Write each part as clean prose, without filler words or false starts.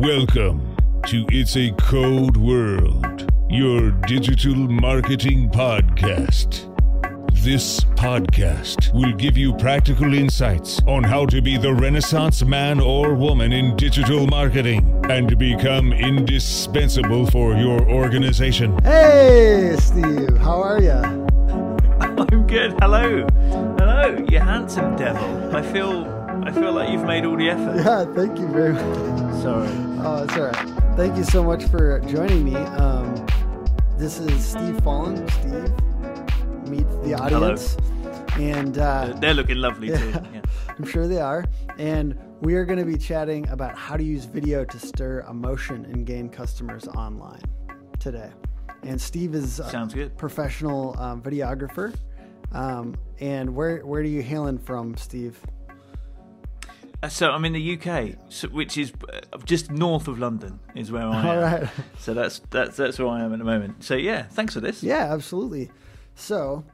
Welcome to It's a Code World, your digital marketing podcast. This podcast will give you practical insights on how to be the Renaissance man or woman in digital marketing and become indispensable for your organization. Hey, Steve, how are you? I'm good. Hello, you handsome devil. I feel like you've made all the effort. Yeah, thank you very much. Sorry. Oh, it's all right. Thank you so much for joining me. This is Steve Fallen. Steve, meet the audience. Hello. And they're looking lovely too. Yeah. I'm sure they are. And we are going to be chatting about how to use video to stir emotion and gain customers online today. And Steve is Sounds good. Professional videographer. And where are you hailing from, Steve? So I'm in the UK, which is just north of London, is where I am. All right. So that's where I am at the moment. So yeah, thanks for this. Yeah, absolutely. So,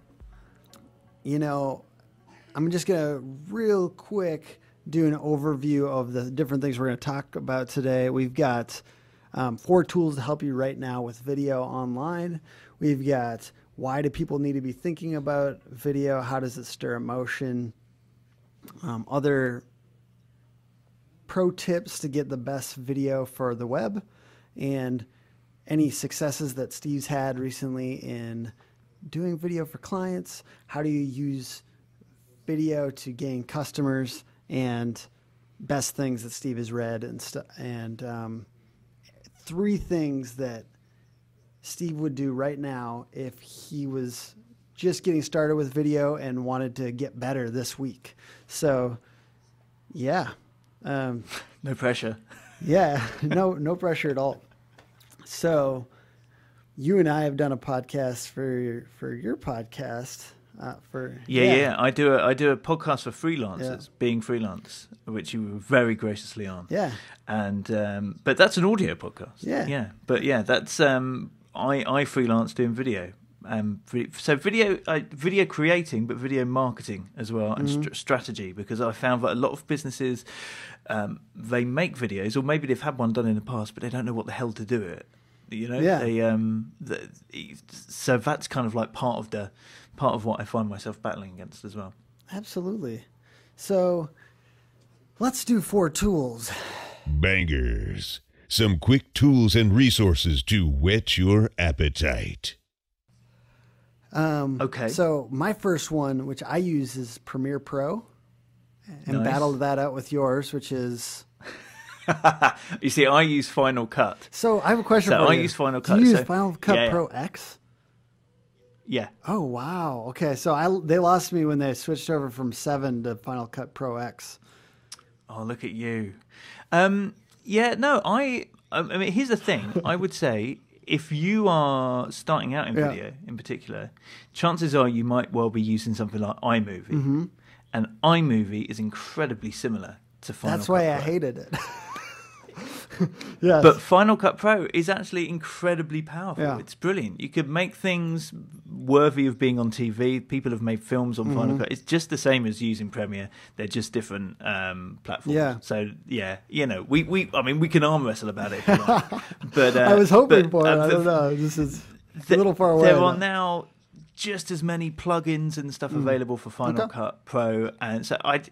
I'm just going to real quick do an overview of the different things we're going to talk about today. We've got 4 tools to help you right now with video online. We've got why do people need to be thinking about video? How does it stir emotion? Other pro tips to get the best video for the web, and any successes that Steve's had recently in doing video for clients. How do you use video to gain customers, and best things that Steve has read, and 3 things that Steve would do right now if he was just getting started with video and wanted to get better this week. So, yeah. No pressure. Yeah, no pressure at all. So, you and I have done a podcast for your podcast. Yeah. I do a podcast for freelancers, Being Freelance, which you were very graciously on. Yeah. And but that's an audio podcast. Yeah. But yeah, that's I freelance doing video. So video creating, but video marketing as well, and strategy, because I found that a lot of businesses, they make videos, or maybe they've had one done in the past, but they don't know what the hell to do with it. Yeah. So that's kind of like part of what I find myself battling against as well. Absolutely. So let's do 4 tools. Bangers. Some quick tools and resources to whet your appetite. Okay. So my first one, which I use, is Premiere Pro, and Nice. battled that out with yours, which is... You see, I use Final Cut. So I have a question So for I you. use Final Do Cut. you use So- Final Cut yeah. Pro X? Yeah. Oh, wow. Okay, so they lost me when they switched over from 7 to Final Cut Pro X. Oh, look at you. Yeah, no, I mean, here's the thing. I would say if you are starting out in video in particular, chances are you might well be using something like iMovie. And iMovie is incredibly similar to Final Cut That's why Pro. I hated it. Yes. But Final Cut Pro is actually incredibly powerful. Yeah. It's brilliant. You could make things worthy of being on TV. People have made films on Final Cut. It's just the same as using Premiere. They're just different platforms. Yeah. So yeah, we can arm wrestle about it if you like. But I was hoping for it. I don't know. This is a little far away. There are though. now just as many plugins and stuff available for Final Cut Pro, and so I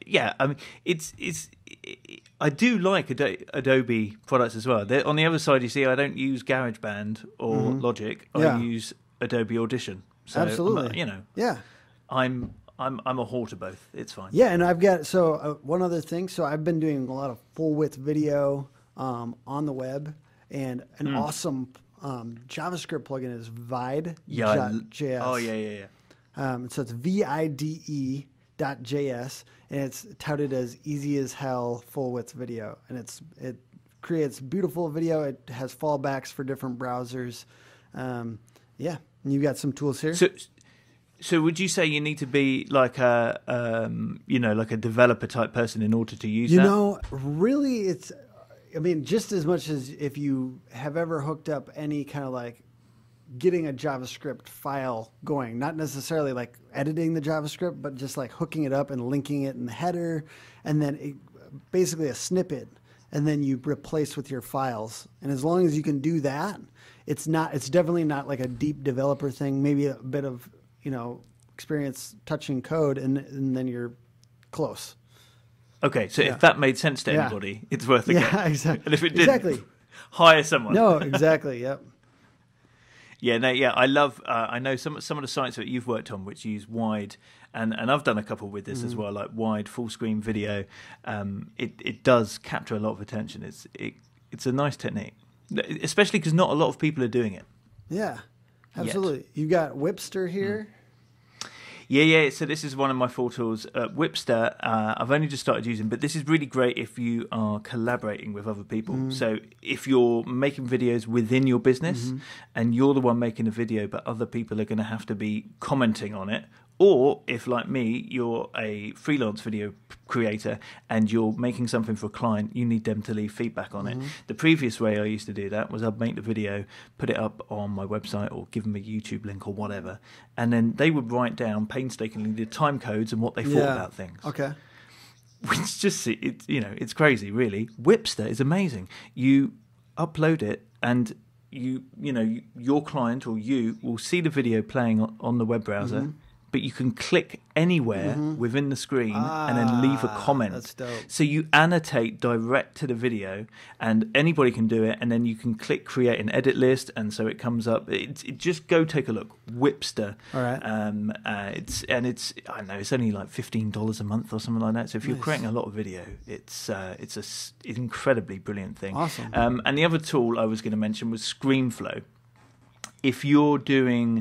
do like Adobe products as well. On the other side, you see, I don't use GarageBand or Logic. I use Adobe Audition. So Absolutely. Yeah. I'm a whore to both. It's fine. Yeah, and I've got one other thing. So I've been doing a lot of full width video on the web, and an awesome JavaScript plugin is Vide.js. Oh yeah. So it's VIDE.js, and it's touted as easy as hell full width video, and it creates beautiful video. It has fallbacks for different browsers. And you've got some tools here. So would you say you need to be like a like a developer type person in order to use that? Really, just as much as if you have ever hooked up any kind of like getting a JavaScript file going, not necessarily like editing the JavaScript, but just like hooking it up and linking it in the header, and then basically a snippet and then you replace with your files. And as long as you can do that, it's definitely not like a deep developer thing, maybe a bit of, experience touching code, and then you're close. Okay, so if that made sense to anybody, it's worth a go. Yeah, exactly. And if it didn't, exactly. hire someone. No, exactly. Yep. I love. I know some of the sites that you've worked on which use wide, and I've done a couple with this as well, like wide full screen video. It does capture a lot of attention. It's a nice technique, especially because not a lot of people are doing it. Yeah, absolutely. You've got Whipster here. Yeah. So this is one of my full tools. Whipster, I've only just started using, but this is really great if you are collaborating with other people. So if you're making videos within your business and you're the one making the video, but other people are going to have to be commenting on it, or if, like me, you're a freelance video creator and you're making something for a client, you need them to leave feedback on it. The previous way I used to do that was I'd make the video, put it up on my website or give them a YouTube link or whatever, and then they would write down painstakingly the time codes and what they thought about things. Okay. Which just, it's crazy, really. Whipster is amazing. You upload it and your client or you will see the video playing on the web browser, but you can click anywhere within the screen and then leave a comment. That's dope. So you annotate direct to the video, and anybody can do it, and then you can click create an edit list, and so it comes up. Just go take a look. Whipster. All right. It's I don't know, it's only like $15 a month or something like that. So if you're creating a lot of video, it's an incredibly brilliant thing. Awesome. And the other tool I was going to mention was ScreenFlow. If you're doing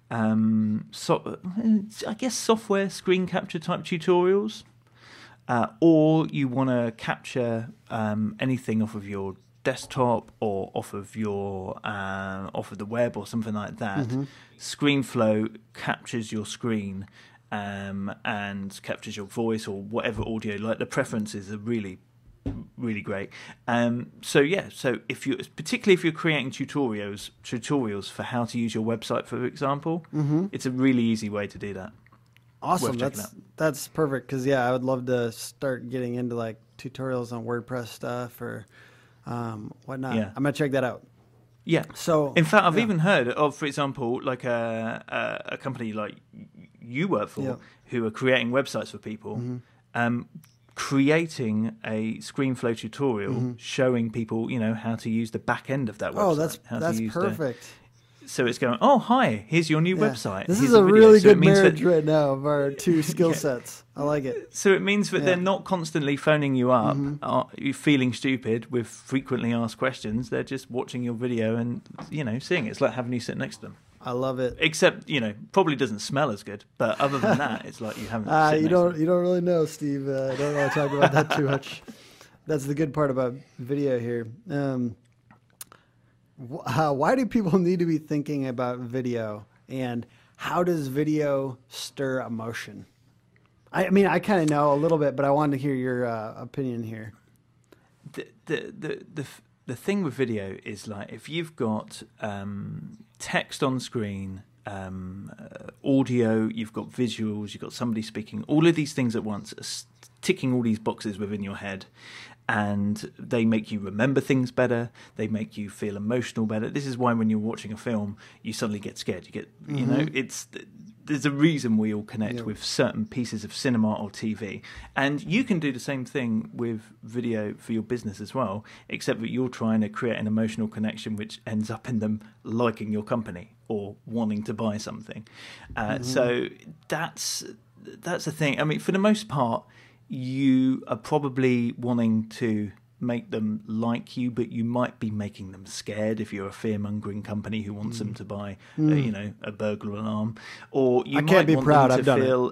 I guess software screen capture type tutorials, or you want to capture anything off of your desktop or off of the web or something like that, ScreenFlow captures your screen and captures your voice or whatever audio. Like the preferences are really great. So particularly if you're creating tutorials for how to use your website, for example, it's a really easy way to do that. Awesome. That's perfect. Cause I would love to start getting into like tutorials on WordPress stuff or whatnot. Yeah. I'm going to check that out. Yeah. So in fact, I've even heard of, for example, like a company like you work for who are creating websites for people, creating a ScreenFlow tutorial showing people, how to use the back end of that website. Oh, that's perfect. So it's going, oh, hi, here's your new website. This Here's is a really good marriage right now of our two skill sets. I like it. So it means that they're not constantly phoning you up, you feeling stupid with frequently asked questions. They're just watching your video and, seeing it. It's like having you sit next to them. I love it. Except, probably doesn't smell as good. But other than that, it's like you haven't. You don't really know, Steve. I don't want to talk about that too much. That's the good part about video here. Why do people need to be thinking about video, and how does video stir emotion? I mean, I kind of know a little bit, but I wanted to hear your opinion here. The thing with video is like if you've got text on screen, audio, you've got visuals, you've got somebody speaking, all of these things at once, ticking all these boxes within your head, and they make you remember things better, they make you feel emotional better. This is why when you're watching a film, you suddenly get scared. You get, there's a reason we all connect with certain pieces of cinema or TV. And you can do the same thing with video for your business as well, except that you're trying to create an emotional connection which ends up in them liking your company or wanting to buy something. So that's the thing. I mean, for the most part, you are probably wanting to make them like you, but you might be making them scared if you're a fear-mongering company who wants them to buy, a burglar alarm. Or you might want them to feel.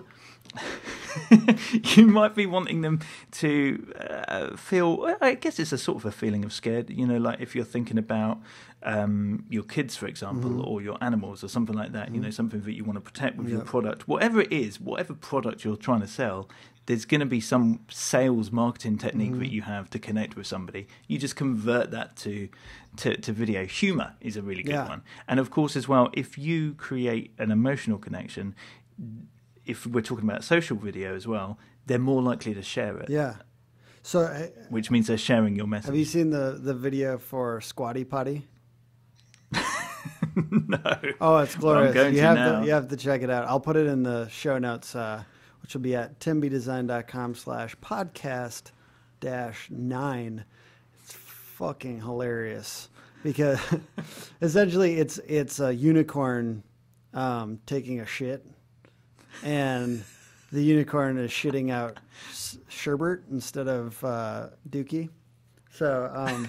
You might be wanting them to feel. I guess it's a sort of a feeling of scared. Like if you're thinking about your kids, for example, or your animals, or something like that. Something that you want to protect with your product, whatever it is, whatever product you're trying to sell. There's going to be some sales marketing technique that you have to connect with somebody. You just convert that to video. Humor is a really good one. And of course, as well, if you create an emotional connection, if we're talking about social video as well, they're more likely to share it. Yeah. So, which means they're sharing your message. have you seen the video for Squatty Potty? No. Oh, it's glorious. going You to have now. you have to check it out. I'll put it in the show notes, which will be at timbdesign.com/podcast-9. It's fucking hilarious because essentially it's a unicorn taking a shit, and the unicorn is shitting out sherbet instead of Dookie. So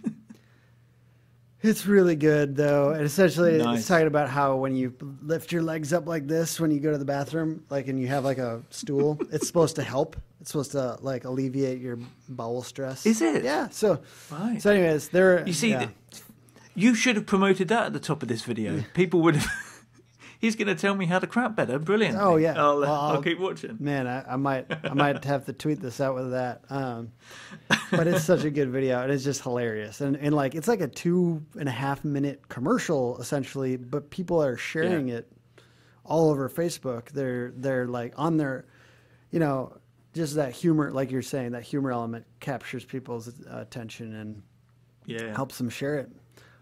it's really good though, and essentially Nice. it's talking about how when you lift your legs up like this when you go to the bathroom, like, and you have like a stool, it's supposed to help. It's supposed to like alleviate your bowel stress. Is it? Yeah. So, Right. so anyways, there. You see, yeah. you should have promoted that at the top of this video. People would have. He's going to tell me how to crap better. Brilliant. Oh, yeah. I'll, Well, I'll keep watching. Man, I might have to tweet this out with that. But it's such a good video, and it's just hilarious. And like it's like a 2.5 minute commercial essentially, but people are sharing it all over Facebook. They're like on their, just that humor, like you're saying, that humor element captures people's attention and helps them share it.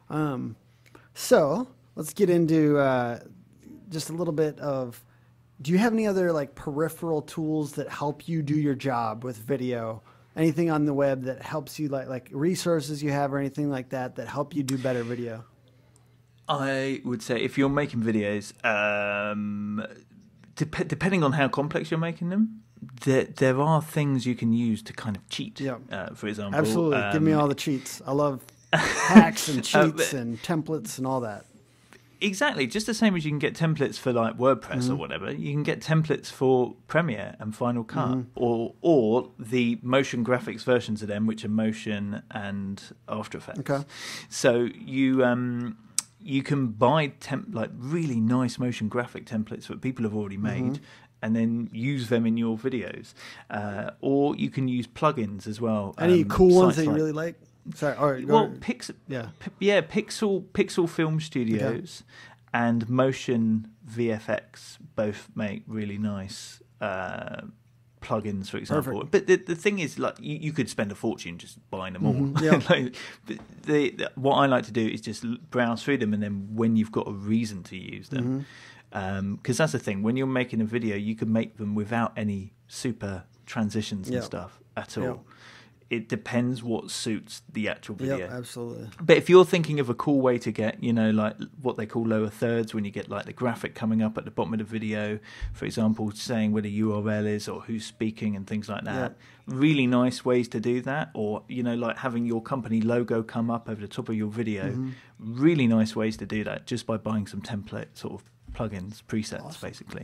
So let's get into just a little bit of, do you have any other like peripheral tools that help you do your job with video? Anything on the web that helps you, like resources you have or anything like that help you do better video? I would say if you're making videos, depending on how complex you're making them, there are things you can use to kind of cheat. Yeah. For example, Absolutely. Give me all the cheats. I love hacks and cheats and templates and all that. Exactly, just the same as you can get templates for like WordPress or whatever, you can get templates for Premiere and Final Cut, or the motion graphics versions of them, which are Motion and After Effects. Okay. So you can buy like really nice motion graphic templates that people have already made, and then use them in your videos, or you can use plugins as well. Any cool ones that you like, really like? Sorry. All right, well, yeah. Pixel Film Studios and Motion VFX both make really nice plugins, for example. Perfect. But the thing is, like, you could spend a fortune just buying them all. Yeah. Like, what I like to do is just browse through them, and then when you've got a reason to use them, because that's the thing. When you're making a video, you can make them without any super transitions and stuff at all. Yeah. It depends what suits the actual video. Yep, absolutely. But if you're thinking of a cool way to get, like what they call lower thirds, when you get like the graphic coming up at the bottom of the video, for example, saying where the URL is or who's speaking and things like that, really nice ways to do that. Or, like having your company logo come up over the top of your video, really nice ways to do that just by buying some template sort of plugins, presets, basically.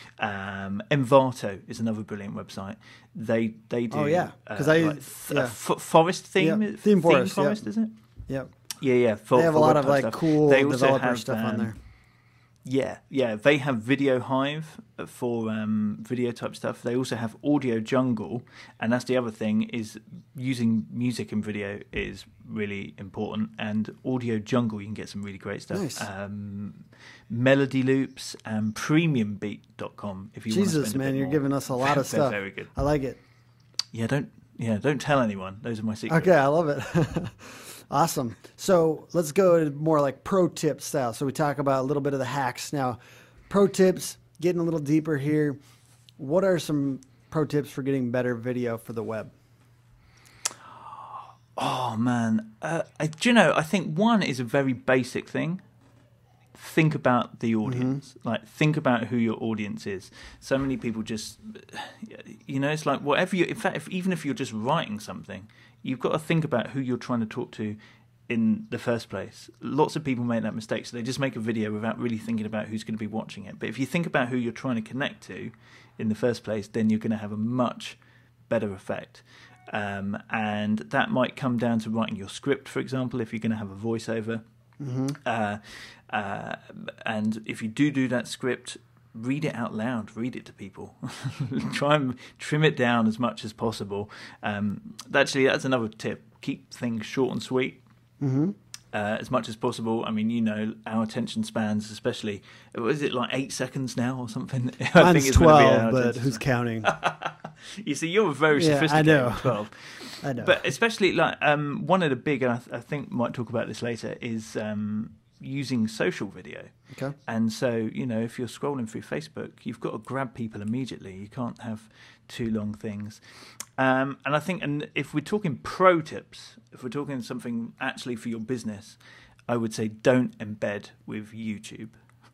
Envato is another brilliant website. They do. Oh yeah, because forest theme. Theme forest, is it? Yep. Yeah. They have a lot of like stuff. cool They also developer have, stuff on there. Yeah. They have Video Hive for video type stuff. They also have Audio Jungle, and that's the other thing, is using music in video is really important. And Audio Jungle, you can get some really great stuff. Nice. Melody Loops and PremiumBeat.com. If you Jesus, want to spend a man, bit you're more. giving us a lot of stuff. Very good. I like it. Yeah, don't tell anyone. Those are my secrets. Okay, I love it. Awesome. So let's go to more like pro tip style. So we talk about a little bit of the hacks now. Pro tips, getting a little deeper here. What are some pro tips for getting better video for the web? Oh man, I think one is a very basic thing. Think about the audience. Like, think about who your audience is. So many people just, it's like whatever you. In fact, even if you're just writing something, you've got to think about who you're trying to talk to in the first place. Lots of people make that mistake, so they just make a video without really thinking about who's going to be watching it. But if you think about who you're trying to connect to in the first place, then you're going to have a much better effect. And that might come down to writing your script, for example, if you're going to have a voiceover. And if you do that script, read it out loud, read it to people. Try and trim it down as much as possible. Actually, that's another tip. Keep things short and sweet. as much as possible. I mean, you know, our attention spans, especially, was it like 8 seconds now or something? I Mine's 12, but who's counting? You see, you're very sophisticated. I know. 12. I know. But especially like one of the big, and I think might talk about this later, is using social video. Okay. And so, you know, if you're scrolling through Facebook, you've got to grab people immediately. You can't have too long things. And I think, and if we're talking pro tips, if we're talking something actually for your business, I would say don't embed with YouTube.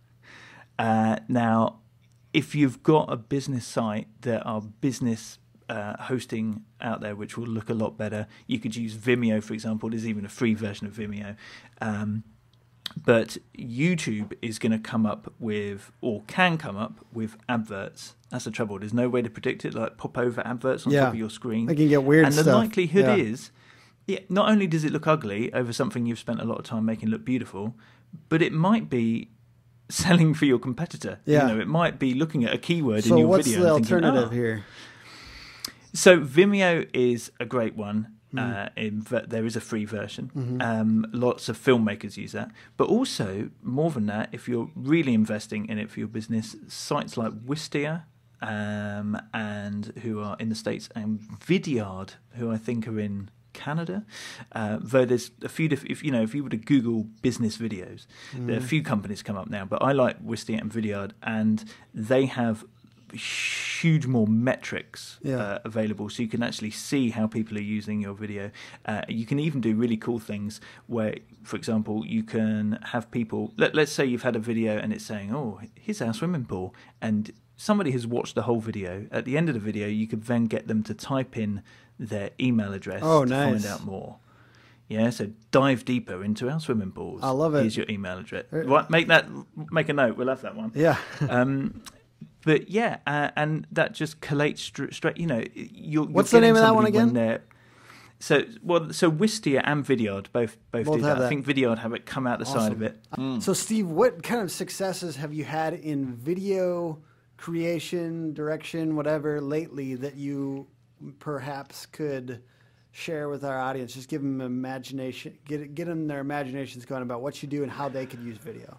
Now, if you've got a business site, there are business hosting out there which will look a lot better. You could use Vimeo, for example. There's even a free version of Vimeo. But YouTube is going to come up with, or can come up with, adverts. That's the trouble. There's no way to predict it, like pop over adverts on top of your screen. They can get weird and stuff. And the likelihood is, not only does it look ugly over something you've spent a lot of time making look beautiful, but it might be selling for your competitor. Yeah. You know, it might be looking at a keyword so in your what's video. The and thinking, alternative here? So Vimeo is a great one. There is a free version. Lots of filmmakers use that. But also, more than that, if you're really investing in it for your business, sites like Wistia, and who are in the States, and Vidyard, who I think are in Canada. Though there's a few different, if you were to Google business videos, there are a few companies come up now, but I like Wistia and Vidyard, and they have huge more metrics available, so you can actually see how people are using your video. You can even do really cool things where, for example, you can have people, let's say you've had a video and it's saying, oh, here's our swimming pool, and somebody has watched the whole video. At the end of the video, you could then get them to type in their email address to find out more. Yeah, so dive deeper into our swimming pools. I love it. Here's your email address. Right, make a note. We'll have that one. Yeah. But yeah, and that just collates straight. You know, what's the name of that one again? So Wistia and Vidyard both do that. I think Vidyard have it come out the side of it. So Steve, what kind of successes have you had in video creation, direction, whatever, lately that you perhaps could share with our audience? Just give them imagination, get them their imaginations going about what you do and how they could use video.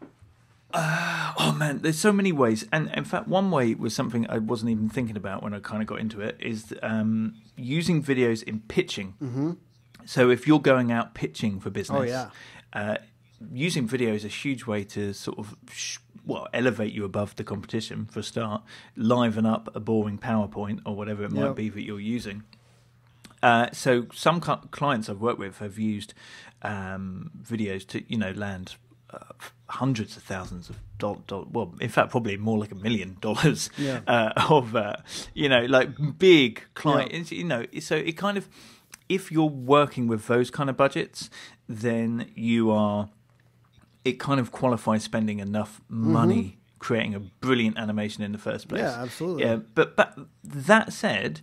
Oh man, there's so many ways, and in fact, one way was something I wasn't even thinking about when I kind of got into it, is using videos in pitching. Mm-hmm. So if you're going out pitching for business, using video is a huge way to sort of elevate you above the competition for a start, liven up a boring PowerPoint or whatever it might be that you're using. So some clients I've worked with have used videos to land hundreds of thousands of dollars. Well, in fact, probably more like $1 million of like big clients. So it kind of, if you're working with those kind of budgets, then it kind of qualifies spending enough money creating a brilliant animation in the first place. Yeah, absolutely. Yeah, but that said,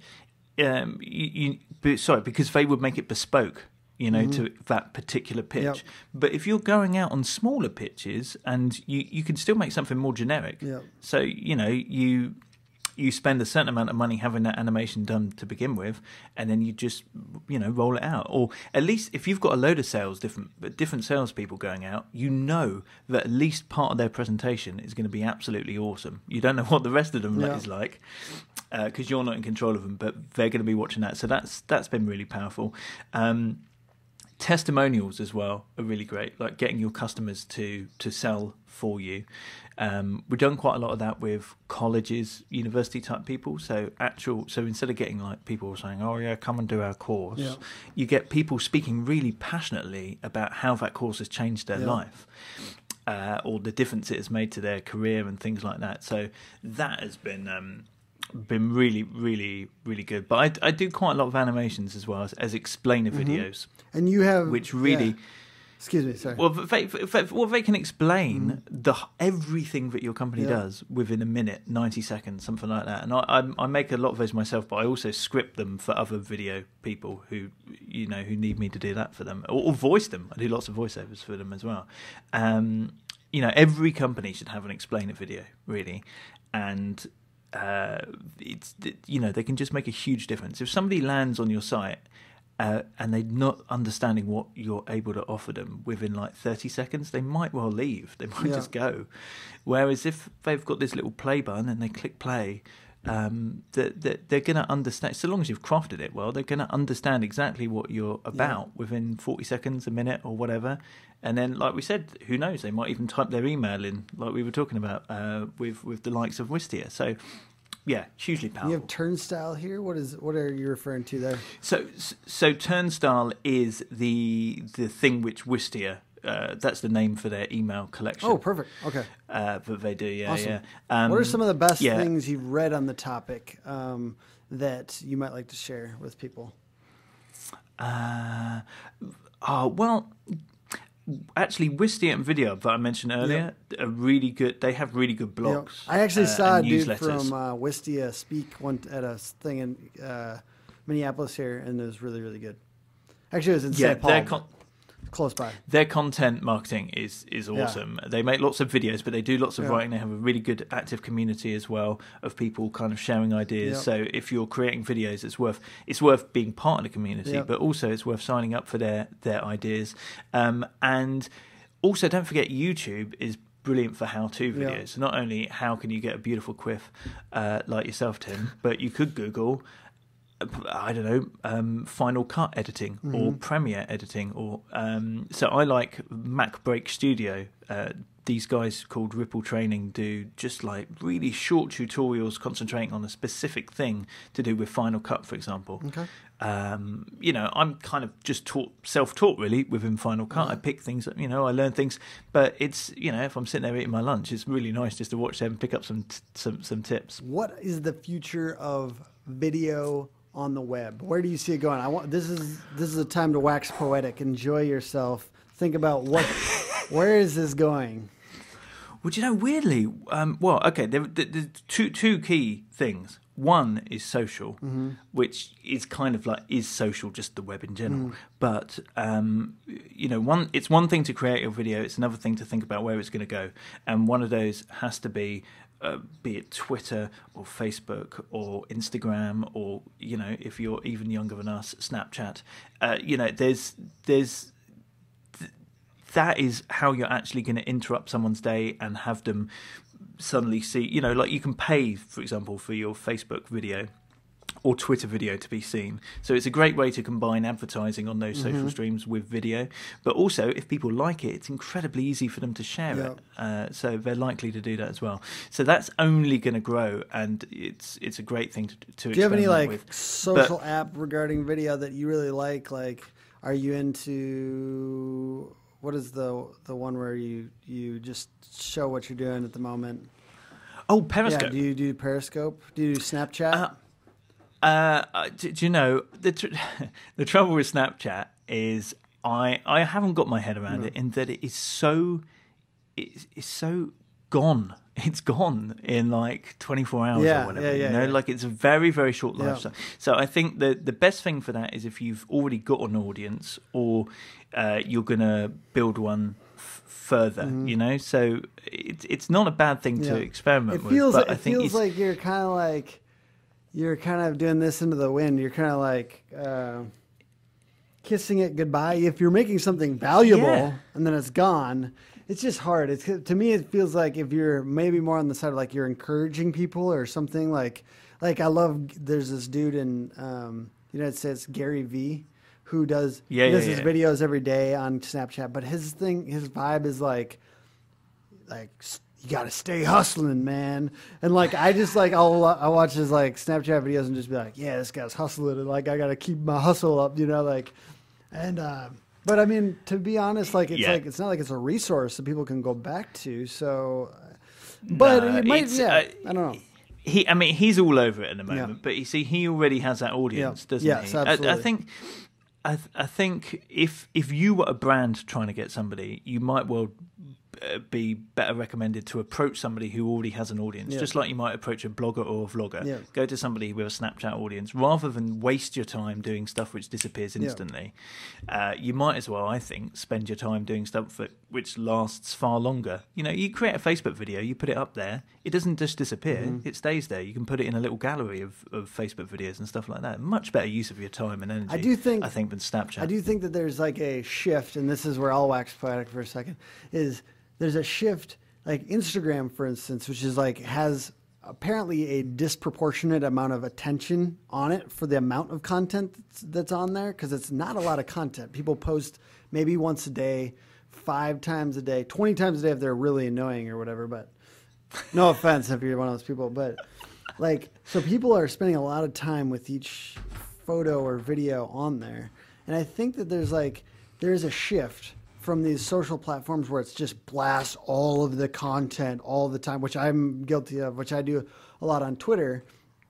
because they would make it bespoke, to that particular pitch. Yep. But if you're going out on smaller pitches, and you can still make something more generic. Yep. So, you spend a certain amount of money having that animation done to begin with, and then you just, roll it out. Or at least if you've got a load of different salespeople going out, that at least part of their presentation is going to be absolutely awesome. You don't know what the rest of them is like, because you're not in control of them, but they're going to be watching that. So that's been really powerful. Testimonials as well are really great, like getting your customers to sell for you. We've done quite a lot of that with colleges, university type people. So instead of getting like people saying, "Oh yeah, come and do our course," you get people speaking really passionately about how that course has changed their life, or the difference it has made to their career and things like that. So that has been really, really, really good. But I do quite a lot of animations as well as explainer videos. And you have... Which really... Yeah. Excuse me, sorry. Well, they can explain everything that your company does within a minute, 90 seconds, something like that. And I make a lot of those myself, but I also script them for other video people who need me to do that for them, or voice them. I do lots of voiceovers for them as well. Every company should have an explainer video, really, and they can just make a huge difference. If somebody lands on your site and they're not understanding what you're able to offer them within like 30 seconds, they might well leave. They might just go. Whereas if they've got this little play button and they click play, they're going to understand. So long as you've crafted it well, they're going to understand exactly what you're about within 40 seconds, a minute, or whatever. And then, like we said, who knows? They might even type their email in, like we were talking about with the likes of Wistia. So, yeah, hugely powerful. You have Turnstile here. What are you referring to there? So Turnstile is the thing which Wistia. That's the name for their email collection. Oh, perfect. Okay. That they do, yeah, awesome. yeah. What are some of the best things you've read on the topic that you might like to share with people? Well, actually, Wistia and Video that I mentioned earlier are really good. They have really good blogs. I actually saw a dude newsletters. from Wistia speak at a thing in Minneapolis here, and it was really, really good. Actually, it was in St. Paul. Close by. Their content marketing is awesome. They make lots of videos, but they do lots of writing. They have a really good active community as well of people kind of sharing ideas. So if you're creating videos, it's worth being part of the community, but also it's worth signing up for their ideas. And also, don't forget, YouTube is brilliant for how-to videos. So not only how can you get a beautiful quiff like yourself, Tim, but you could Google, I don't know, Final Cut editing or Premiere editing, or so I like MacBreak Studio. These guys called Ripple Training do just like really short tutorials concentrating on a specific thing to do with Final Cut, for example. Okay. I'm kind of just self-taught really within Final Cut. I pick things up, I learn things, but it's, if I'm sitting there eating my lunch, it's really nice just to watch them and pick up some tips. What is the future of video on the web? Where do you see it going? This is a time to wax poetic. Enjoy yourself. Think about where is this going? Well, weirdly, there's two key things. One is social, which is kind of like, is social just the web in general? But, it's one thing to create a video. It's another thing to think about where it's going to go. And one of those has to be it Twitter or Facebook or Instagram, or, if you're even younger than us, Snapchat. That is how you're actually going to interrupt someone's day and have them suddenly see, like you can pay, for example, for your Facebook video or Twitter video to be seen. So it's a great way to combine advertising on those social streams with video. But also, if people like it, it's incredibly easy for them to share it. So they're likely to do that as well. So that's only going to grow, and it's a great thing to do you have any with. social app regarding video that you really like? Like, are you into... What is the one where you just show what you're doing at the moment? Oh, Periscope. Yeah, do you do Periscope? Do you do Snapchat? Do you know, the trouble with Snapchat is I haven't got my head around it, in that it is so gone. It's gone in like 24 hours or whatever. Like it's a very, very short lifestyle. So I think the best thing for that is if you've already got an audience, or you're going to build one further, So it's not a bad thing to experiment with. But it feels like you're kind of doing this into the wind. You're kind of like kissing it goodbye. If you're making something valuable and then it's gone, it's just hard. To me, it feels like if you're maybe more on the side of like you're encouraging people or something. Like there's this dude in United States, Gary Vee, who does his videos every day on Snapchat. But his vibe is like you got to stay hustling, man. And like I just like I'll watch his like Snapchat videos and just be like, yeah, this guy's hustling, and like I got to keep my hustle up, But I mean, to be honest, it's not like it's a resource that people can go back to. So, but it might, I don't know. He's all over it at the moment, but you see, he already has that audience, doesn't he? Yes, absolutely. I think if you were a brand trying to get somebody, you might well be better recommended to approach somebody who already has an audience, just like you might approach a blogger or a vlogger. Go to somebody with a Snapchat audience rather than waste your time doing stuff which disappears instantly. You might as well, I think, spend your time doing stuff which lasts far longer. You know, you create a Facebook video, you put it up there, it doesn't just disappear, it stays there. You can put it in a little gallery of Facebook videos and stuff like that. Much better use of your time and energy, I think, than Snapchat. I do think that there's like a shift, and this is where I'll wax poetic for a second, is there's a shift, like Instagram, for instance, which is like has apparently a disproportionate amount of attention on it for the amount of content that's on there, because it's not a lot of content. People post maybe once a day, 5 times a day, 20 times a day if they're really annoying or whatever, but no offense if you're one of those people, but like, so people are spending a lot of time with each photo or video on there. And I think that there's a shift from these social platforms where it's just blast all of the content all the time, which I'm guilty of, which I do a lot on Twitter,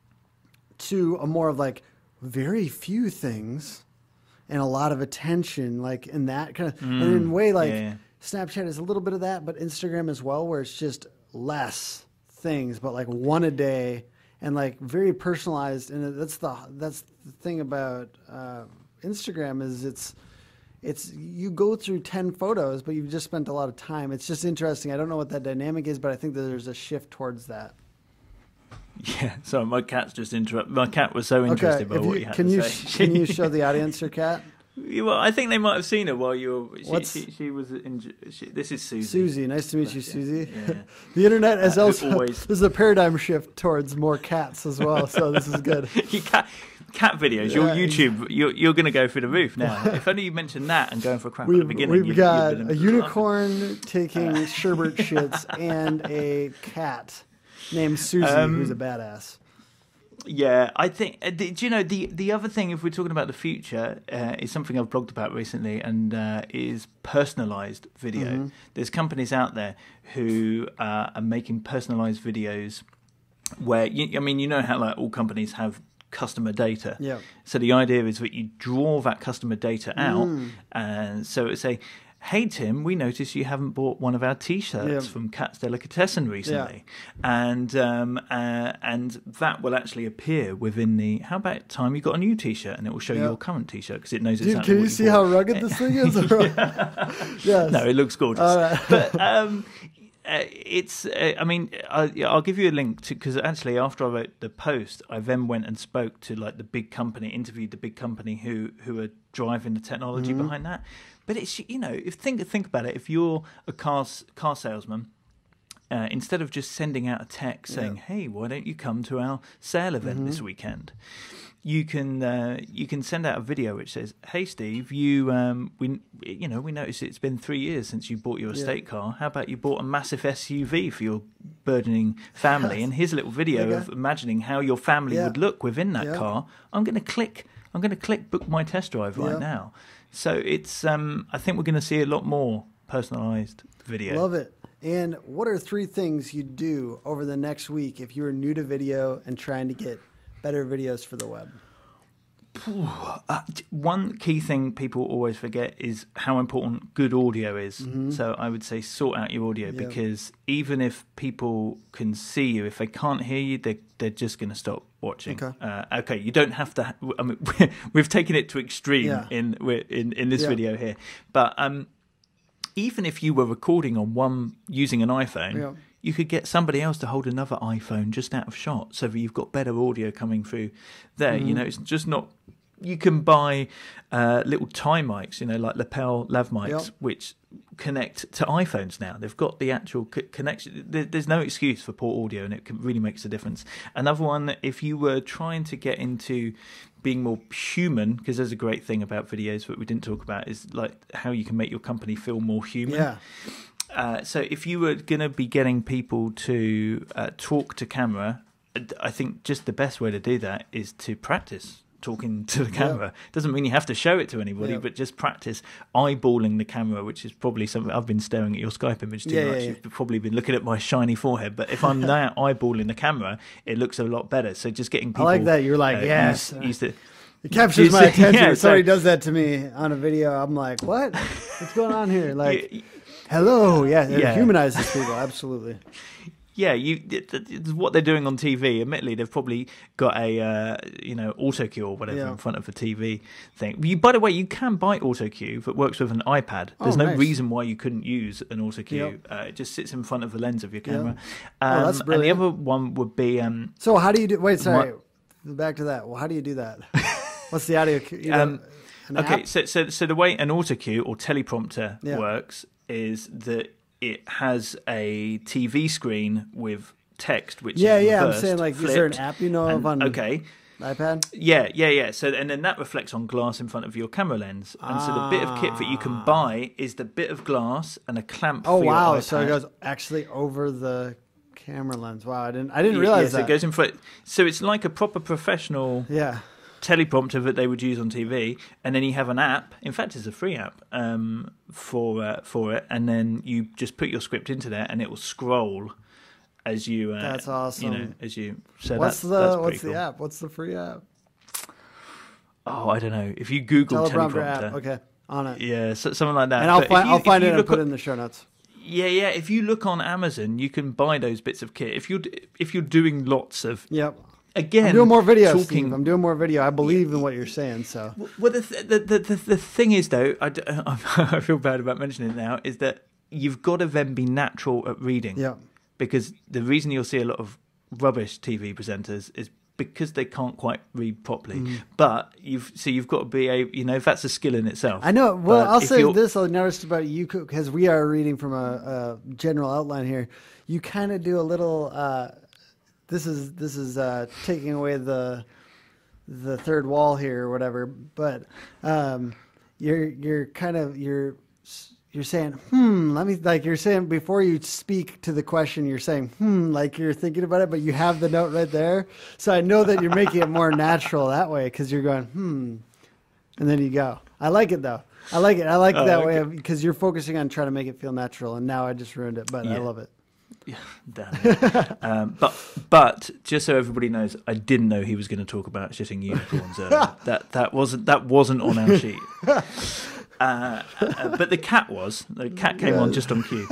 to a more of like very few things and a lot of attention, like in that kind of, and in a way like Snapchat is a little bit of that, but Instagram as well, where it's just less things, but like one a day and like very personalized. And that's the thing about Instagram is it's you go through 10 photos, but you've just spent a lot of time. It's just interesting. I don't know what that dynamic is, but I think that there's a shift towards that. Yeah, so my cat's just My cat was so interested by what you had to say. Can you show the audience your cat? Well, I think they might have seen her while you were. She was. This is Susie. Susie, nice to meet you, Susie. Yeah. The internet is also. This is a paradigm shift towards more cats as well. So this is good. Cat videos, your YouTube, you're going to go through the roof now. If only you mentioned that and going for a crap at the beginning. We've got a unicorn taking sherbet shits and a cat named Susie, who's a badass. Yeah, I think, do you know, the other thing, if we're talking about the future, is something I've blogged about recently, and is personalised video. Mm-hmm. There's companies out there who are making personalised videos where, you know how like all companies have customer data. Yeah. So the idea is that you draw that customer data out, and so it's say, hey Tim, we noticed you haven't bought one of our T-shirts from Cat's Delicatessen recently, and that will actually appear within the. How about time you got a new T-shirt, and it will show your current T-shirt because it knows exactly. Can you see how rugged this thing is? Yes. No, it looks gorgeous. All right. But it's. I'll give you a link to, because actually after I wrote the post, I then went and spoke to like the big company, interviewed the big company who are driving the technology behind that. But it's, if think about it, if you're a car salesman, instead of just sending out a text saying, "Hey, why don't you come to our sale event this weekend?" You can send out a video which says, "Hey Steve, we noticed it's been 3 years since you bought your estate car. How about you bought a massive SUV for your burgeoning family? And here's a little video of imagining how your family would look within that car. I'm going to click book my test drive right now." So it's I think we're going to see a lot more personalized video. Love it. And what are 3 things you'd do over the next week if you were new to video and trying to get better videos for the web? One key thing people always forget is how important good audio is. Mm-hmm. So I would say sort out your audio, because even if people can see you, if they can't hear you, they're just going to stop watching. Okay, you don't have to. I mean, we've taken it to extreme in this video here, but even if you were recording on using an iPhone. You could get somebody else to hold another iPhone just out of shot so that you've got better audio coming through there. It's just not... You can buy little tie mics, like lapel lav mics, which connect to iPhones now. They've got the actual connection. There's no excuse for poor audio, and it really makes a difference. Another one, if you were trying to get into being more human, because there's a great thing about videos that we didn't talk about, is like how you can make your company feel more human. Yeah. So if you were going to be getting people to talk to camera, I think just the best way to do that is to practice talking to the camera. Doesn't mean you have to show it to anybody, but just practice eyeballing the camera, which is probably something. I've been staring at your Skype image too much. You've probably been looking at my shiny forehead, but if I'm now eyeballing the camera, it looks a lot better. So just getting people... I like that. You're like, yes. Used to... It captures my attention. If somebody does that to me on a video, I'm like, what? What's going on here? Like... Hello, it humanizes people, absolutely. it's what they're doing on TV. Admittedly, they've probably got a auto cue or whatever in front of the TV thing. By the way, you can buy auto cue that works with an iPad. There's no reason why you couldn't use an auto cue. It just sits in front of the lens of your camera. That's brilliant. And the other one would be. So how do you do? Wait, sorry. Back to that. Well, how do you do that? What's the audio cue? Okay, so the way an auto cue or teleprompter works is that it has a TV screen with text, which is reversed, I'm saying, like, flipped, is there an app you know of on iPad? Yeah. So and then that reflects on glass in front of your camera lens, and so the bit of kit that you can buy is the bit of glass and a clamp. Oh for your wow! iPad. So it goes actually over the camera lens. Wow, I didn't realize that. So it goes in front. So it's like a proper professional. Yeah. Teleprompter that they would use on TV, and then you have an app. In fact, it's a free app for it, and then you just put your script into there, and it will scroll as you. That's awesome. As you. So what's that's the app? What's the free app? Oh, I don't know. If you Google teleprompter app. Okay, on it. Yeah, something like that. And I'll find it and put it in the show notes. Yeah. If you look on Amazon, you can buy those bits of kit. If you're doing lots of. Yep. Again, I'm doing more video, Steve. I'm doing more video. I believe in what you're saying. So, well, the thing is, though, I feel bad about mentioning it now, is that you've got to then be natural at reading. Yeah. Because the reason you'll see a lot of rubbish TV presenters is because they can't quite read properly. But you've got to be that's a skill in itself. I know. Well, I'll say this. I noticed about you because we are reading from a general outline here. You kind of do a little. This is taking away the third wall here or whatever, but you're saying let me, like, you're saying before you speak to the question, you're saying like you're thinking about it, but you have the note right there. So I know that you're making it more natural that way because you're going and then you go. I like it though. I like it. I like that way because you're focusing on trying to make it feel natural, and now I just ruined it, but I love it. Yeah, damn it. But just so everybody knows, I didn't know he was going to talk about shitting unicorns earlier. that wasn't on our sheet. But the cat came on just on cue.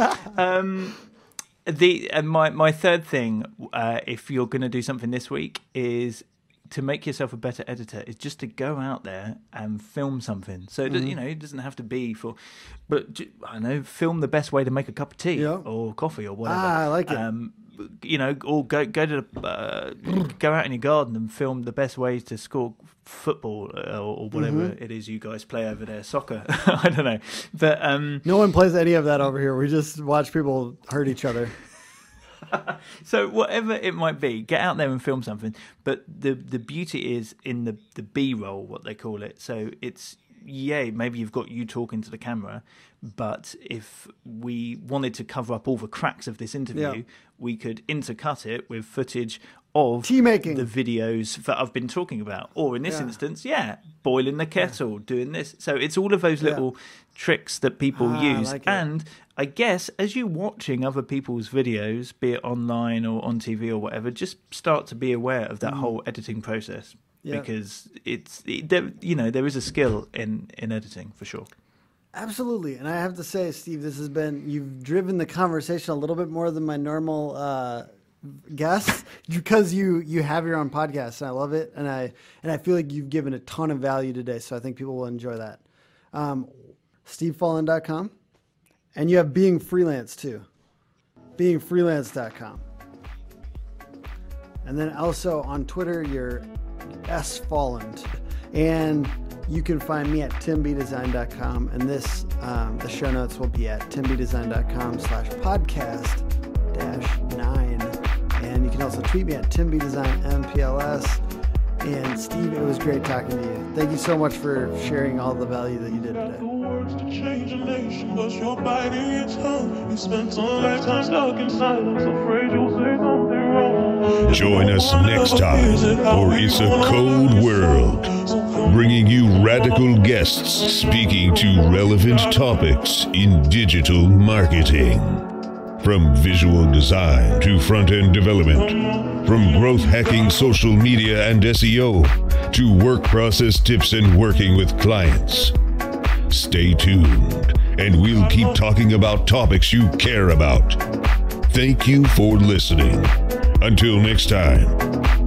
My third thing, if you're going to do something this week, is to make yourself a better editor, is just to go out there and film something. So it doesn't have to be but I know, film the best way to make a cup of tea or coffee or whatever. I like it. Or go out in your garden and film the best way to score football or whatever it is you guys play over there, soccer. I don't know, but no one plays any of that over here. We just watch people hurt each other. So whatever it might be, get out there and film something. But the beauty is in the B-roll, what they call it. So it's maybe you've got you talking to the camera, but if we wanted to cover up all the cracks of this interview, we could intercut it with footage of tea making, the videos that I've been talking about, or in this instance, boiling the kettle, doing this. So it's all of those little tricks that people use. And I guess as you're watching other people's videos, be it online or on TV or whatever, just start to be aware of that whole editing process, because there is a skill in editing for sure. Absolutely. And I have to say, Steve, you've driven the conversation a little bit more than my normal guests, because you have your own podcast, and I love it, and I feel like you've given a ton of value today, so I think people will enjoy that. SteveFallen.com, and you have Being Freelance too, beingfreelance.com, and then also on Twitter you're sfallen, and you can find me at timbdesign.com, and this the show notes will be at timbdesign.com/podcast-9. And you can also tweet me at timbdesignmpls. And Steve, it was great talking to you. Thank you so much for sharing all the value that you did today. Join us next time for It's a Code World, bringing you radical guests speaking to relevant topics in digital marketing. From visual design to front-end development, from growth hacking social media and SEO to work process tips and working with clients. Stay tuned, and we'll keep talking about topics you care about. Thank you for listening. Until next time.